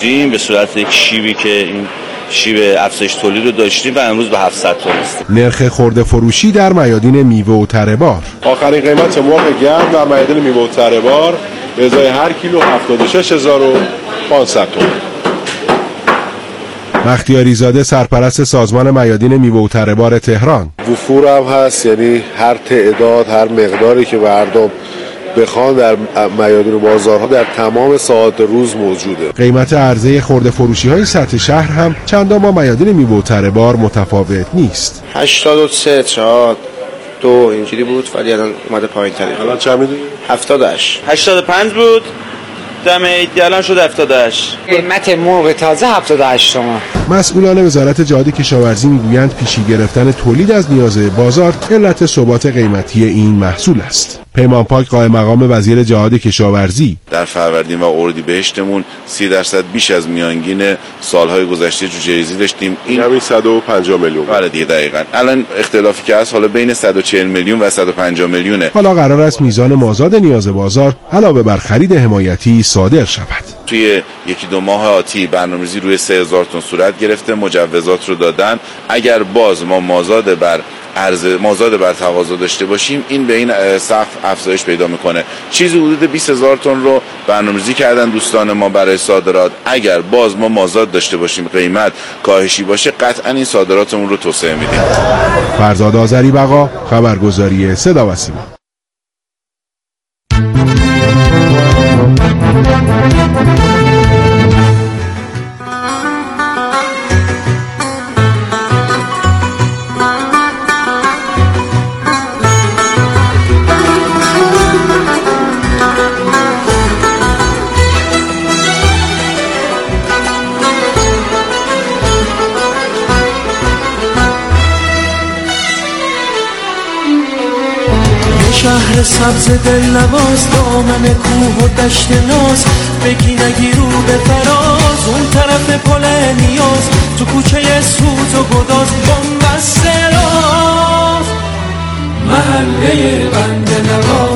این به صورت یک شیبی که این شیب افزایش تولید رو داشتیم و امروز به 700 تومان است. نرخ خرده فروشی در میادین میوه و تره بار. آخرین قیمت مرغ گرم در میادین میوه و تره بار به ازای هر کیلو 76500 تومان. بختیاری زاده سرپرست سازمان میادین میوه و تره بار تهران. وفور هم هست، یعنی هر تعداد هر مقداری که مردم بخوان در میادین و بازارها در تمام ساعات روز موجوده. قیمت عرضه خرده فروشی های سطح شهر هم چندان با میادین میوه و تره بار متفاوت نیست. 83 2 اینجوری بود ولی الان اومده پایین‌تر. الان چند میدونی؟ 78 85 بود دم عید، الان شد 78. قیمت مرغ تازه 78 تومان. مسئولان وزارت جهاد کشاورزی میگویند پیشی گرفتن تولید از نیاز بازار علت ثبات قیمتی این محصول است. پیمان پاک قائم مقام وزیر جهاد کشاورزی: در فروردین و اردیبهشتمون 30% بیش از میانگین سالهای گذشته جوجه ریزی داشتیم. این همین 150 میلیون. بله دیگه دقیقاً. الان اختلافی که هست حالا بین 140 میلیون و 150 میلیونه. حالا قرار است میزان مازاد نیاز بازار علاوه بر خرید حمایتی صادر شود. توی یکی دو ماه آتی برنامه‌ریزی روی 3000 تن صورت گرفته، مجوزات رو دادن. اگر باز ما مازاد بر تقاضا داشته باشیم این به این سقف افزایش پیدا میکنه. چیزی حدود 20000 تن رو برنامه‌ریزی کردن دوستان ما برای صادرات. اگر باز ما مازاد داشته باشیم قیمت کاهشی باشه قطعا این صادراتمون رو توسعه میدیم. فرزاد آذری بقا، خبرگزاری صدا و سیما. شهر سبز دلنواز دامن کوه و دشت ناز بگی نگی رو به فراز اون طرف پل نیاز تو کوچه سوز و گداز بنبست راز محله بنده نواز.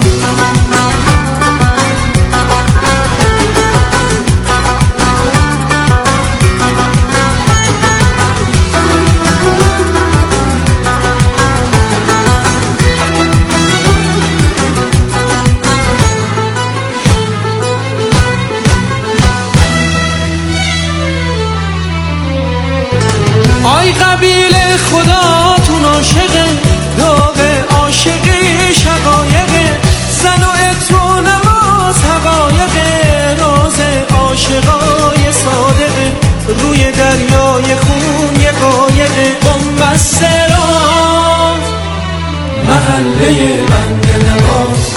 آی قبیله خداتون عاشقه داغ عاشقی شقایقه زن و اترو نواز حقایقه راز عاشقای صادقه روی دریای خون یه قایقه بنبست راز محله بنده نواز.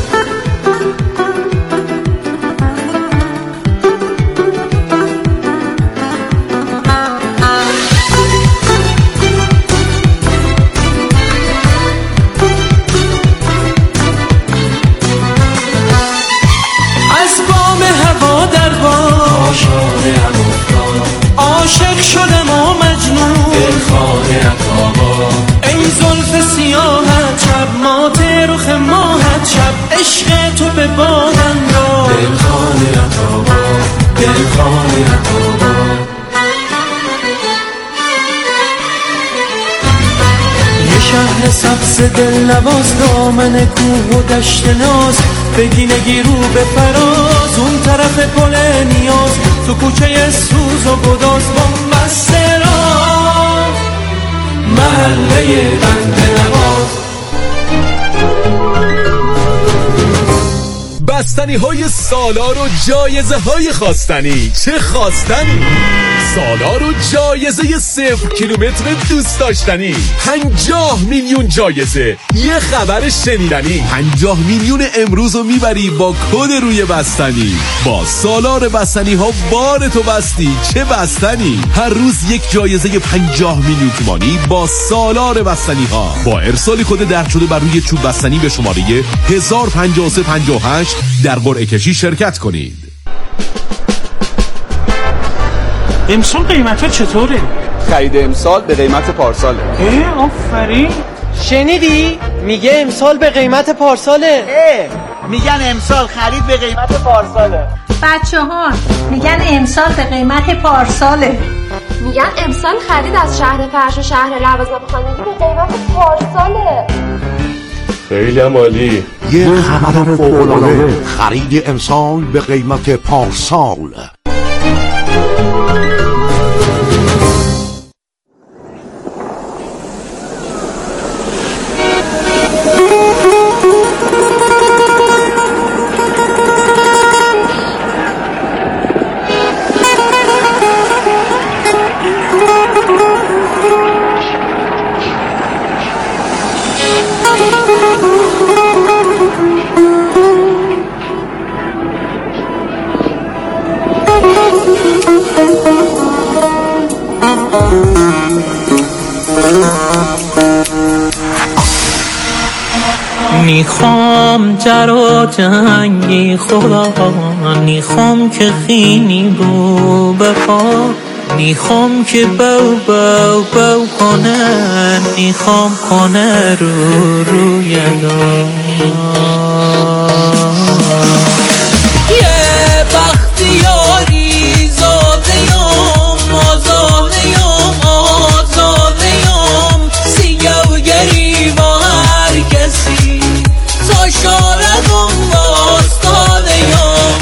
عاشق شدم و مجنون دلخانه عطابا ای زلف سیاهت شب مات رخ ماهت شب عشق تو به بادم را دلخانه عطابا دلخانه عطابا. یه شهر سبز دلنواز دامن کوه و دشت ناز بگی نگی رو به فراز اون طرف پل نیاز تو کوچه سوز و گداز بنبست راز محله بنده نواز. بستنی های سالار و جایزه های خواستنی. چه خواستنی؟ سالار و جایزه 0 کیلومتر دوست داشتنی. 50 میلیون جایزه. یه خبر شنیدنی. 50 میلیون امروز رو میبری با کد روی بستنی. با سالار بستنی ها بار تو بستی. چه بستنی؟ هر روز یک جایزه 50 میلیون تومانی با سالار بستنی ها. با ارسال کد درج شده بر روی چوب بستنی به شماره 105358 در قرعه کشی شرکت کنید. امسال قیمت ها چطوره؟ خرید امسال به قیمت پارساله. آفرین. شنیدی؟ میگه امسال به قیمت پارساله. میگن امسال خرید به قیمت پارساله. بچه‌ها میگن امسال به قیمت پارساله. میگن امسال خرید از شهر فرش و شهر لوازم خانگی به قیمت پارساله. خیلی عالی. یه خبر فوق‌العاده، خرید امسال به قیمت پارسال. میخوام جر جنگی خدا، میخوام که خینی رو بپا، میخوام که بو بو بو کنه، میخوام کنه رو روی دا. یه بختیاری زاده‌ام، آزاده‌ام، آزاده‌ام، سیگه و گریبا هر کسی تا شارگم باستاده‌ام.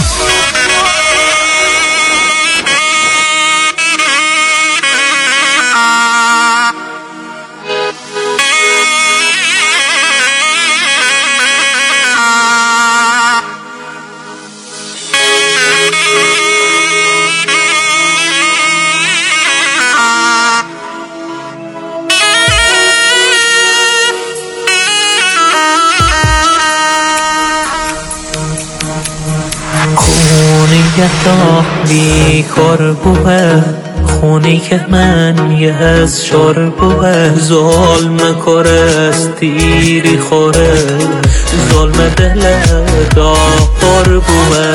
خونیتا بیخور بوه، خونی که من یه از شور بوه، ظلم کرست تیری خوره، ظلم دل داخور بوه.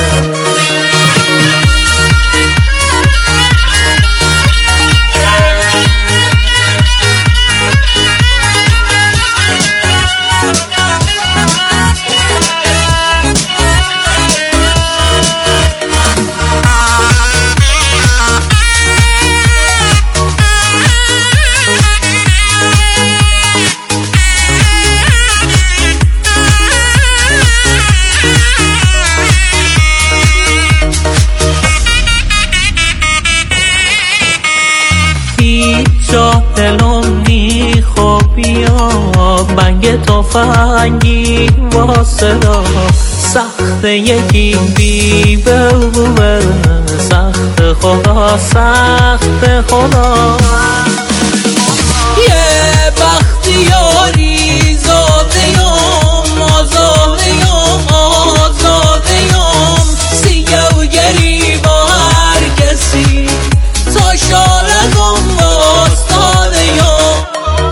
دلم میخواب بیا بنگ تفنگی واسه را، سخت یکی بی بوه، سخت خدا، سخت خدا. یه بختیاری زاده‌ام، آزاده‌ام، آزاده‌ام، سیگه و گریبا هر کسی تا شارگم باستاده‌ام.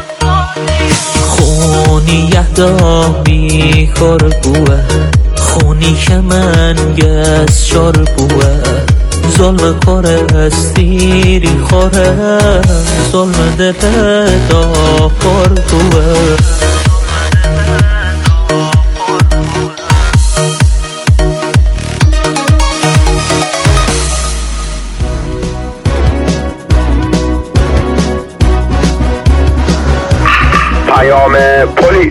خونی یهدا بیخور بوه، خونی که من گز شور بوه، ظلم کره استیری خوره، ظلم دل داخور بوه. پیام پلیس.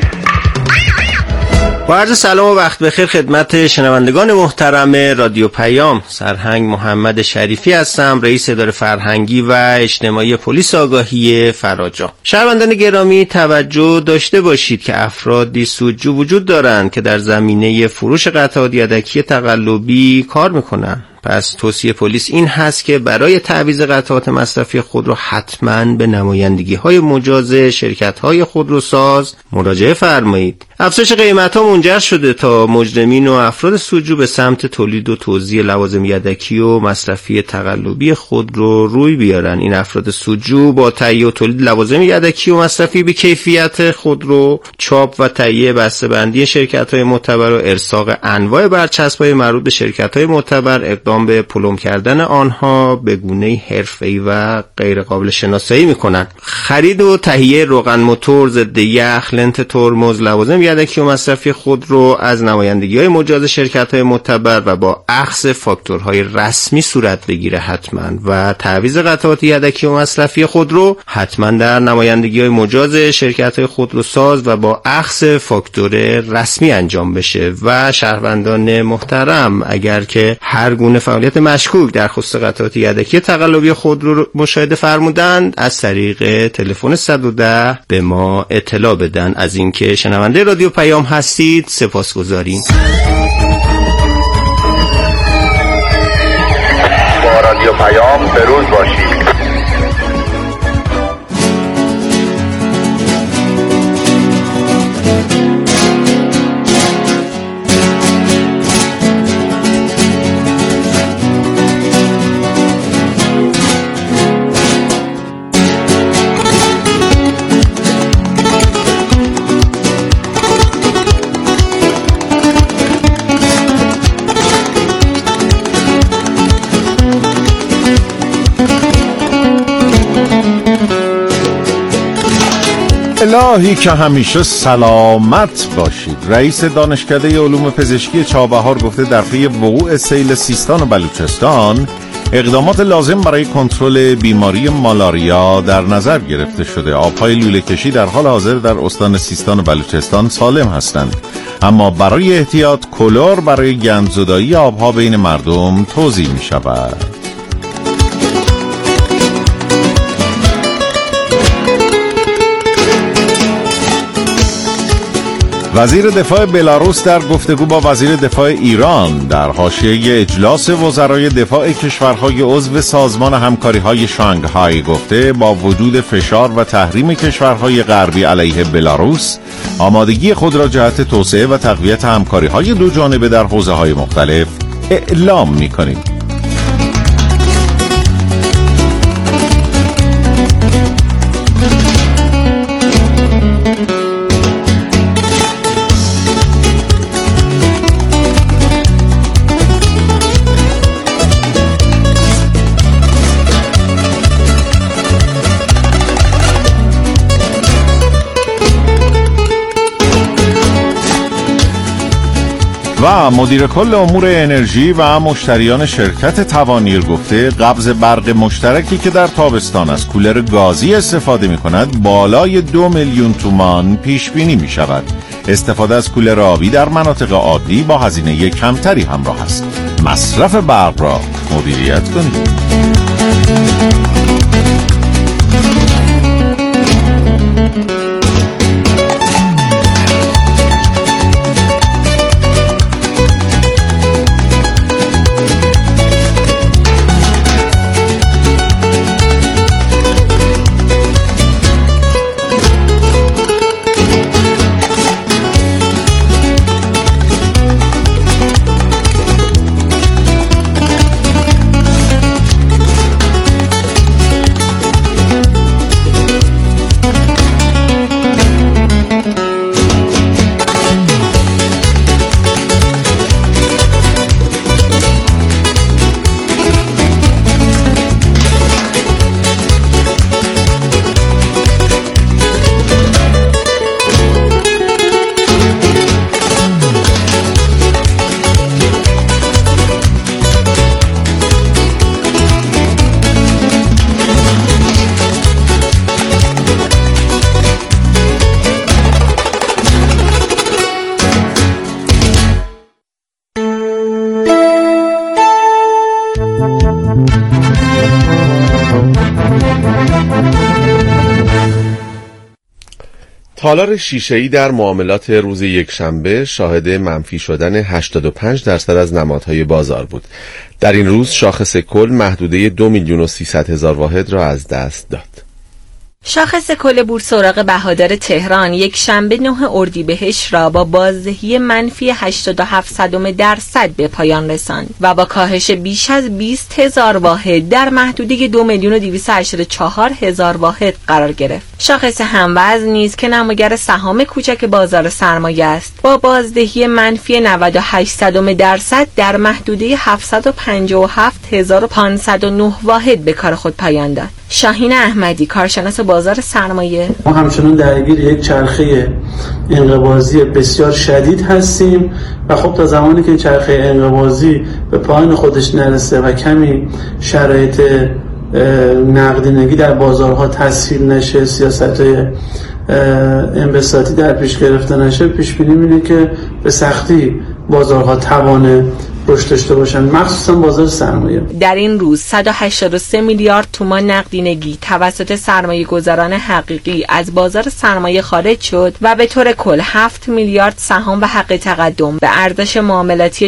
با عرض سلام و وقت بخیر خدمت شنوندگان محترم رادیو پیام، سرهنگ محمد شریفی هستم، رئیس اداره فرهنگی و اجتماعی پلیس آگاهی فراجام. شهروندان گرامی توجه داشته باشید که افرادی سودجو وجود دارند که در زمینه فروش قطعات یدکی تقلبی کار میکنن. پس توصیه پلیس این هست که برای تعویض قطعات مصرفی خودرو حتما به نمایندگی‌های مجاز شرکت‌های خودروساز مراجعه فرمایید. افزایش قیمت‌ها منجر شده تا مجرمین و افراد سودجو به سمت تولید و توزیع لوازم یدکی و مصرفی تقلبی خودرو روی بیارن. این افراد سودجو با تهیه و تولید لوازم یدکی و مصرفی بی کیفیت خودرو، چاپ و تهیه بسته‌بندی شرکت‌های معتبر و ارساق انواع برچسب‌های مربوط به شرکت‌های معتبر اقدام اقدام به پلم کردن آنها به گونه‌ای حرفه‌ای و غیر قابل شناسایی می‌کنند. خرید و تهیه روغن موتور، ضد یخ، لنت ترمز، لوازم یدکی و مصرفی خودرو از نمایندگی‌های مجاز شرکت‌های معتبر و با اخذ فاکتورهای رسمی صورت بگیره حتما، و تعویض قطعات یدکی و مصرفی خودرو حتما در نمایندگی‌های مجاز شرکت‌های خودروساز و با اخذ فاکتور رسمی انجام بشه. و شهروندان محترم، اگر که هر گونه فعالیت مشکوک در خصوص قطعات یدکی تقلبی خودرو رو مشاهده فرمودند، از طریق تلفن 110 به ما اطلاع بدن. از اینکه شنونده رادیو پیام هستید سپاسگزاریم. با رادیو پیام به روز باشید. الهی که همیشه سلامت باشید. رئیس دانشکده علوم پزشکی چابهار گفته در پی وقوع سیل سیستان و بلوچستان اقدامات لازم برای کنترل بیماری مالاریا در نظر گرفته شده. آبهای لوله کشی در حال حاضر در استان سیستان و بلوچستان سالم هستند، اما برای احتیاط کلور برای گندزدایی آبها بین مردم توزیع می شود. وزیر دفاع بلاروس در گفتگو با وزیر دفاع ایران در حاشیه اجلاس وزرای دفاع کشورهای عضو سازمان همکاری‌های شانگهای گفته با وجود فشار و تحریم کشورهای غربی علیه بلاروس، آمادگی خود را جهت توسعه و تقویت همکاری‌های دو جانبه در حوزه‌های مختلف اعلام می‌کنیم. و مدیر کل امور انرژی و مشتریان شرکت توانیر گفته قبض برق مشترکی که در تابستان از کولر گازی استفاده می کند بالای 2 میلیون تومان پیش بینی می شود. استفاده از کولر آبی در مناطق عادی با هزینه کمتری همراه است. مصرف برق را مدیریت کنید. تالار شیشه‌ای در معاملات روز یکشنبه شاهد منفی شدن 85% از نمادهای بازار بود. در این روز شاخص کل محدوده 2,300,000 واحد را از دست داد. شاخص کل بورس اوراق بهادار تهران یک شنبه 9 اردیبهشت را با بازدهی منفی 87% به پایان رساند و با کاهش بیش از 20,000 واحد در محدوده 2,284,000 واحد قرار گرفت. شاخص هموزن نیز که نماگر سهام کوچک بازار سرمایه است با بازدهی منفی 98% در محدوده 757,509 واحد به کار خود پایان داد. شاهین احمدی، کارشناس بازار سرمایه: ما همچنان درگیر یک چرخه انقباضی بسیار شدید هستیم و خب تا زمانی که این چرخه انقباضی به پایان خودش نرسه و کمی شرایط نقدینگی در بازارها تسهیل نشه، سیاست‌های انبساطی در پیش گرفته نشه، پیش بینی اینه که به سختی بازارها توان رشد داشته باشن، مخصوصا بازار سرمایه. در این روز 183 میلیارد تومان نقدینگی توسط سرمایه گذاران حقیقی از بازار سرمایه خارج شد و به طور کل 7 میلیارد سهام و حق تقدم به ارزش معاملاتی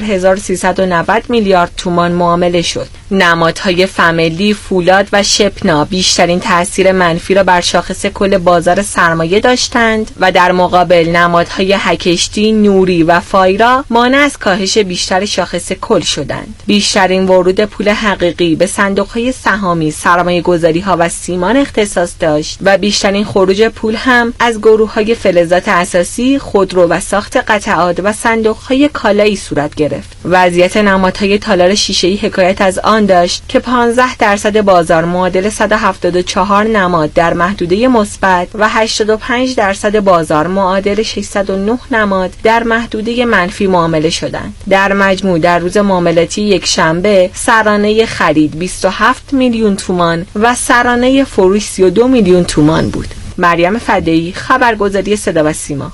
4390 میلیارد تومان معامله شد. نمادهای فامیلی، فولاد و شپنا بیشترین تأثیر منفی را بر شاخص کل بازار سرمایه داشتند و در مقابل نمادهای هکشتی، نوری و فایرا مانع از کاهش بیشتر شاخص کل شدند. بیشترین ورود پول حقیقی به صندوق‌های سهامی، سرمایه‌گذاری‌ها و سیمان اختصاص داشت و بیشترین خروج پول هم از گروه‌های فلزات اساسی، خودرو و ساخت قطعات و صندوق‌های کالایی صورت گرفت. وضعیت نمادهای تالار شیشه‌ای حکایت از آن داشت که 15% بازار معادل 174 نماد در محدوده مثبت و 85% بازار معادل 609 نماد در محدوده منفی معامله شدند. در مجموع در روز معاملاتی یک شنبه سرانه خرید 27 میلیون تومان و سرانه فروش 32 میلیون تومان بود. مریم فدایی، خبرگزاری صدا و سیما.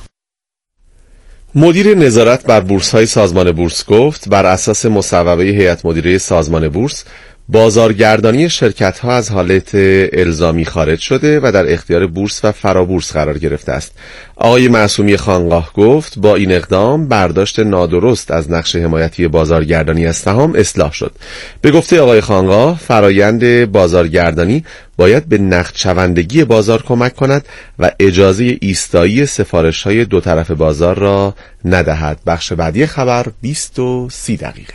مدیر نظارت بر بورس‌های سازمان بورس گفت بر اساس مصوبه هیئت مدیره سازمان بورس بازارگردانی شرکت‌ها از حالت الزامی خارج شده و در اختیار بورس و فرابورس قرار گرفته است. آقای معصومی خانقاه گفت با این اقدام برداشت نادرست از نقش حمایتی بازارگردانی از سهام اصلاح شد. به گفته آقای خانقاه فرایند بازارگردانی باید به نقدشوندگی بازار کمک کند و اجازه ایستایی سفارش‌های دو طرف بازار را ندهد. بخش بعدی خبر 20:30 دقیقه.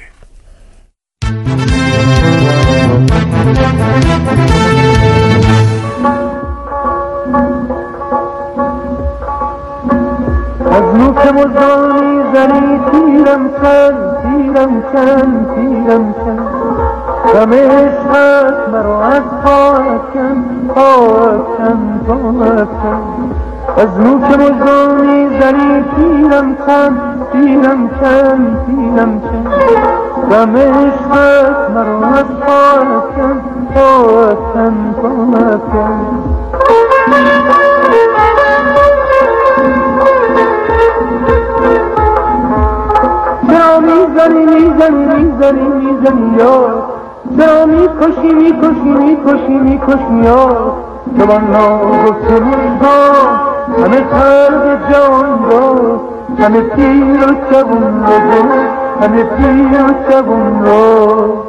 از نوک مزانی زنی تیرم کن تیرم کن تیرم کن غم عشقت مرا از پاک کن پاک کن پاک کن از نوک مزانی زنی تیرم کن تیرم کن تیرم کن غم عشقت مرا از پاک کن پاک کن پاک کن چرا میزنی یار چرا میکشی یار جوان ناگفته مردان همه خلق جان را همه پیر و جوان را همه پیر و جوان را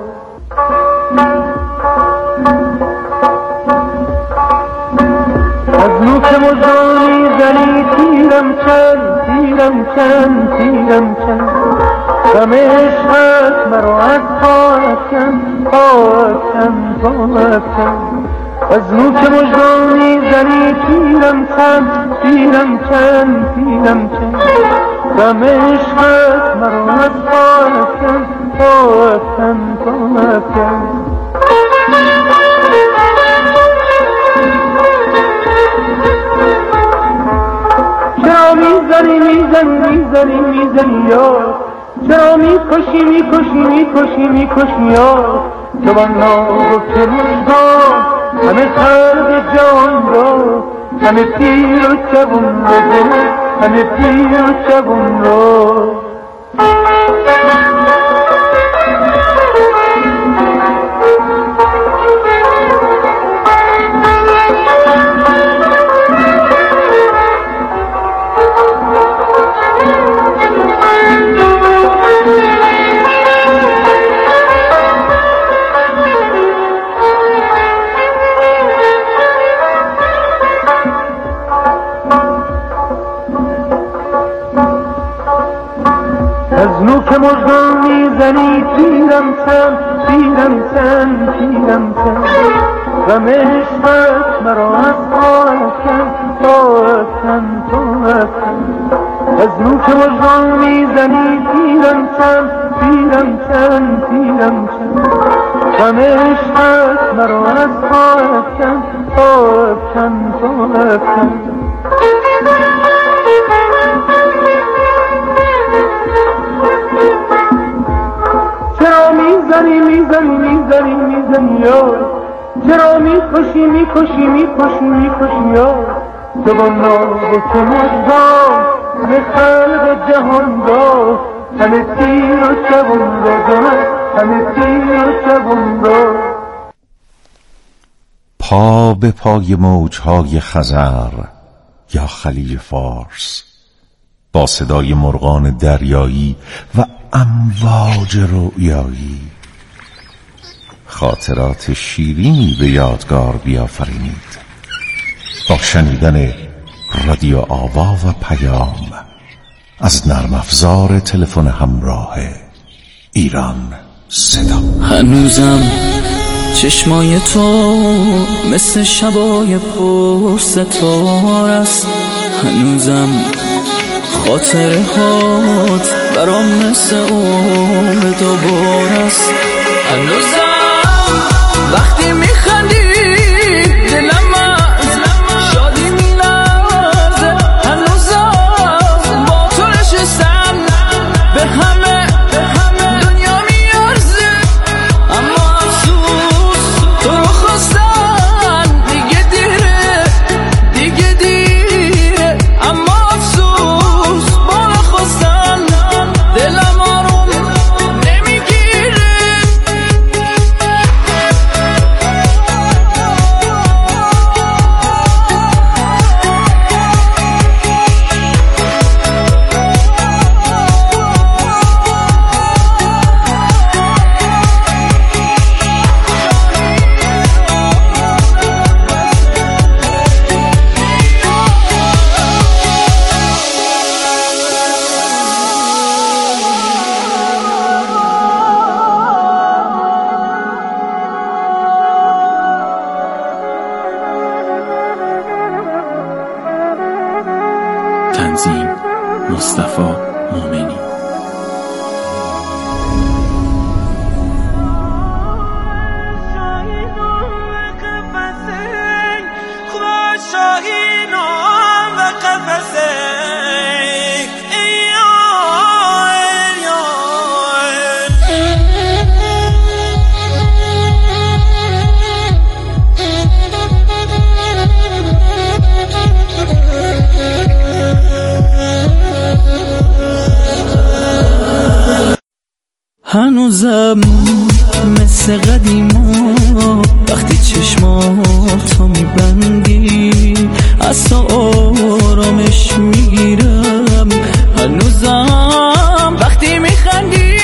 از نوک مزانی زنی تیرم کن تیرم کن تیرم کن غم عشقت مرا از پاک کن پاک کن پاک کن از نوک مژگانی زنی تیرم کن تیرم کن تیرم کن غم عشقت مرا از پاک کن پاک کن پاک کن چرا میزنی یار چرا میکشی یار جوان ناگفته مژگان همه خلق جان را همه پیر و جوان را همه پیر و جوان را پیرم کرد غم عشقت مرا از پا افکن تو افکن از نوک مژگان میزنی پیرم چند غم عشقت مرا از پا افکن چرا میزنی یار چرا میکشی یار جوان را که مجدان به خلق جهان دار همه تیر و شبان را پا به پای موجهای خزر یا خلیج فارس با صدای مرغان دریایی و امواج رؤیایی خاطرات شیرینی به یادگار بیافرینید با شنیدن رادیو آوا و پیام از نرم افزار تلفن همراه ایران صدا. هنوزم چشمای تو مثل شبای پرستار است، هنوزم خاطره هات برام مثل عمر دوبار است، هنوزم وقتی میخندی دلم از شادی میلرزه، هنوزم با تو نشستم به همه دنیا میارزه، اما افسوس تو رو خواستن دیگه دیره، اما افسوس با رو خواستن دلم آروم نمیگیره. تنظیم مصطفی مومنی. هنوزم مثل قدیما وقتی چشماتو میبندی از تو آرامش میگیرم، هنوزم وقتی میخندی،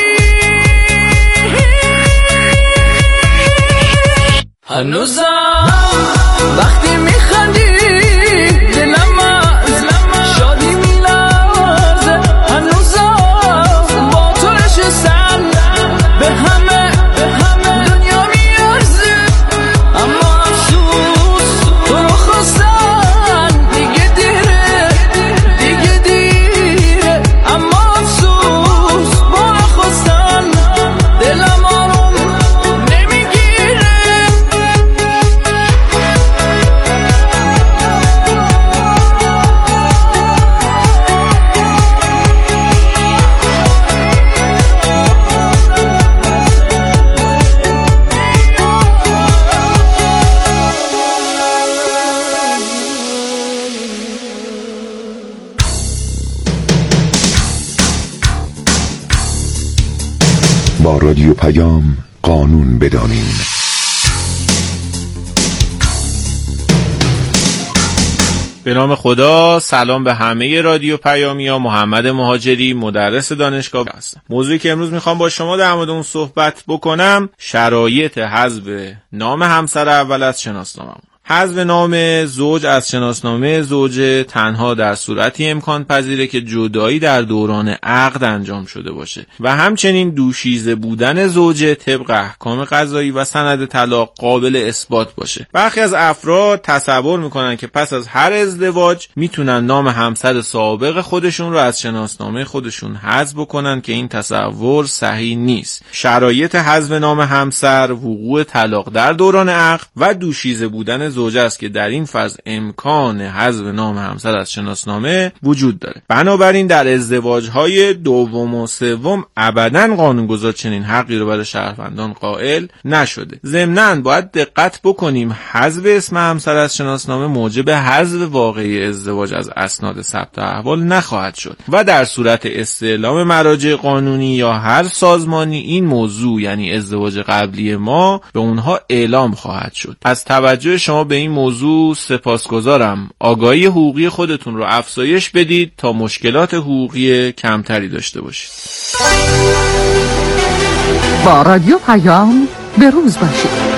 هنوزم وقتی میخندی دلم از شادی میلرزه، هنوزم با تو نشستم به همه دنیا میارزه، اما افسوس تو رو خواستن دیگه دیره، اما افسوس با رو خواستن دلم آروم نمیگیره. با رادیو پیام قانون بدانیم. به نام خدا. سلام به همه رادیو پیامیا. محمد مهاجری، مدرس دانشگاه هستم. موضوعی که امروز میخوام با شما در مورد اون صحبت بکنم شرایط حذف نام همسر اول از شناسنامه. حذف نام زوج از شناسنامه زوجه تنها در صورتی امکان پذیره که جدایی در دوران عقد انجام شده باشه و همچنین دوشیزه بودن زوجه طبق احکام قضایی و سند طلاق قابل اثبات باشه. برخی از افراد تصور میکنن که پس از هر ازدواج میتونن نام همسر سابق خودشون رو از شناسنامه خودشون حذف بکنن که این تصور صحیح نیست. شرایط حذف نام همسر وقوع طلاق در دوران عقد و دوشیزه بودن زوجه است که در این فاز امکان حذف نام همسر از شناسنامه وجود داره. بنابراین در ازدواج‌های دوم و سوم ابداً قانونگذار چنین حقی رو برای شهروندان قائل نشده. ضمناً باید دقت بکنیم حذف اسم همسر از شناسنامه موجب حذف واقعی ازدواج از اسناد ثبت احوال نخواهد شد و در صورت استعلام مراجع قانونی یا هر سازمانی این موضوع یعنی ازدواج قبلی ما به اونها اعلام خواهد شد. از توجه شما به این موضوع سپاسگزارم. آگاهی حقوقی خودتون رو افزایش بدید تا مشکلات حقوقی کمتری داشته باشید. با رادیو پیام به روز باشید.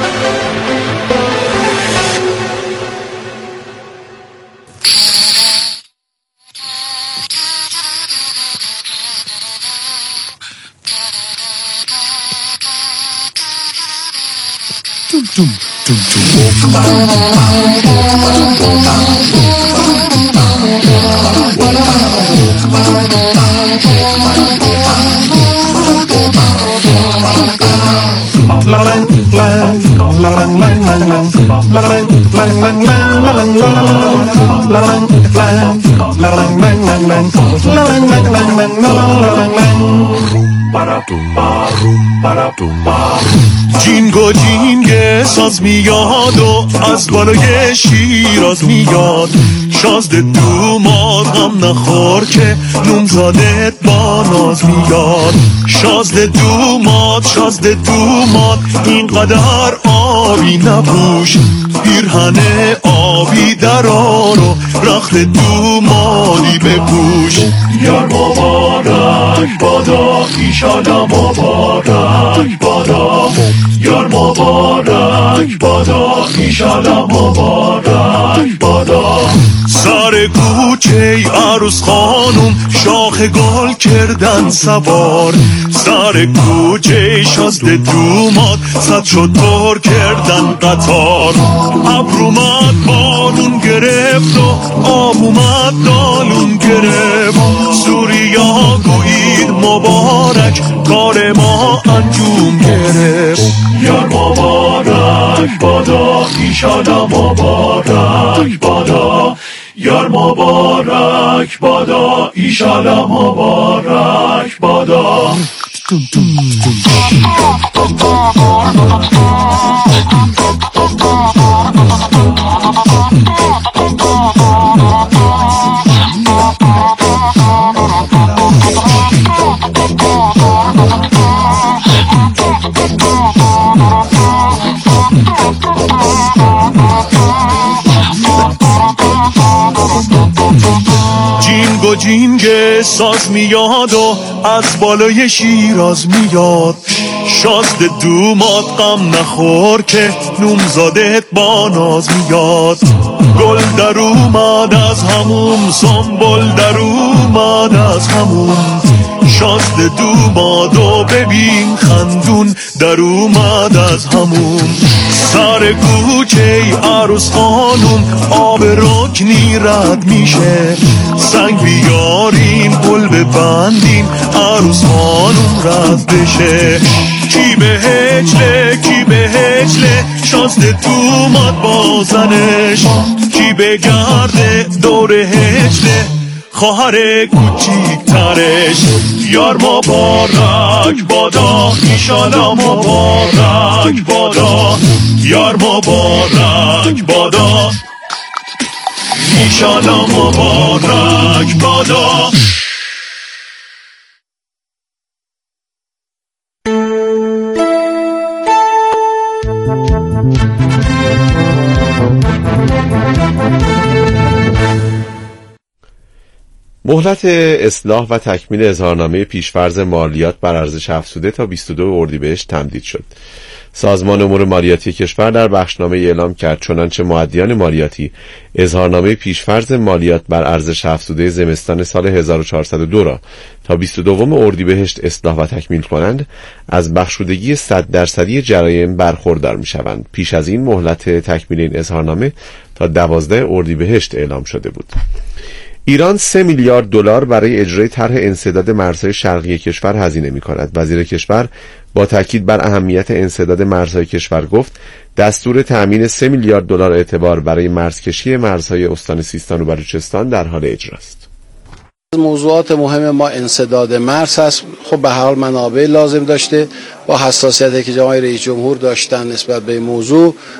جینگو جینگ ساز میاد و از بالای شیراز میاد، شازده دوماد غم نخور که نومزادت با ناز میاد. شازده دوماد اینقدر آبی نبوش، پیرهن آبی درار و رخت دومادی بپوش. یار مبارک بادا ایشالا مبارک بادا، یار مبارک بادا ایشالا مبارک بادا. سر کوچه عروس خانوم شاخ گل کردن سوار، سر کوچه شازده دوماد صد شتر کردن قطار. ابر اومد بارون گرفت و آب اومد دالون گرفت، سوریا گوید مبارک کار ما انجام گرفت. یار مبارک بادا ایشالا مبارک بادا، یار مبارک بادا ایشالا مبارک بادا. جینگو جینگ ساز میاد و از بالای شیراز میاد، شازده دوماد غم نخور که نومزادت با ناز میاد. گل در اومد از هموم، سنبل در اومد از هموم، شازده دوماد و ببین خندون در اومد از هموم. سر کوچه عروس خانوم آب رکنی رد میشه، سنگ بیاریم پل ببندیم عروس خانوم رد بشه. کی به هجله شازده دوماد با زنش، کی به گرده دور هجله خواهر کوچیک ترش. یار مبارک بادا ایشالا مبارک بادا، یار مبارک بادا ایشالا مبارک بادا. مهلت اصلاح و تکمیل اظهارنامه پیشفرض مالیات بر ارزش افزوده تا 22 اردیبهشت تمدید شد. سازمان امور مالیاتی کشور در بخشنامه اعلام کرد چنانچه مؤدیان مالیاتی اظهارنامه پیشفرض مالیات بر ارزش افزوده زمستان سال 1402 را تا 22 اردیبهشت اصلاح و تکمیل کنند، از بخشودگی 100% جرایم برخوردار می‌شوند. پیش از این مهلت تکمیل این اظهارنامه تا 12 اردیبهشت اعلام شده بود. ایران 3 میلیارد دلار برای اجرای طرح انسداد مرزهای شرقی کشور هزینه می‌کند. وزیر کشور با تاکید بر اهمیت انسداد مرزهای کشور گفت دستور تأمین 3 میلیارد دلار اعتبار برای مرزکشی مرزهای استان سیستان و بلوچستان در حال اجراست. موضوعات مهم ما انسداد مرز هست. خب به هر حال منابع لازم داشته، با حساسیتی که جناب رئیس جمهور داشتن نسبت به موضوع